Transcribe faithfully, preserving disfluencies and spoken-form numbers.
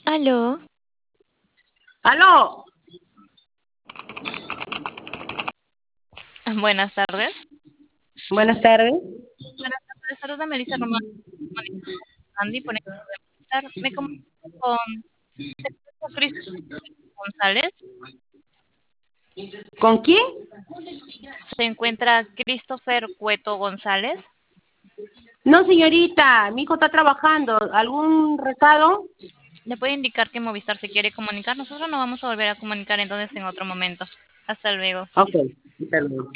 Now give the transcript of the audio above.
Aló. ¡Aló! Buenas tardes. Buenas tardes. Buenas tardes, saluda Melissa Román. Andy, por empezar, me comunico con Cristo González. ¿Con quién? Se encuentra Christopher Cueto González. No, señorita, mi hijo está trabajando. ¿Algún recado? Le puede indicar que Movistar se quiere comunicar. Nosotros nos vamos a volver a comunicar entonces en otro momento. Hasta luego. Ok, hasta luego.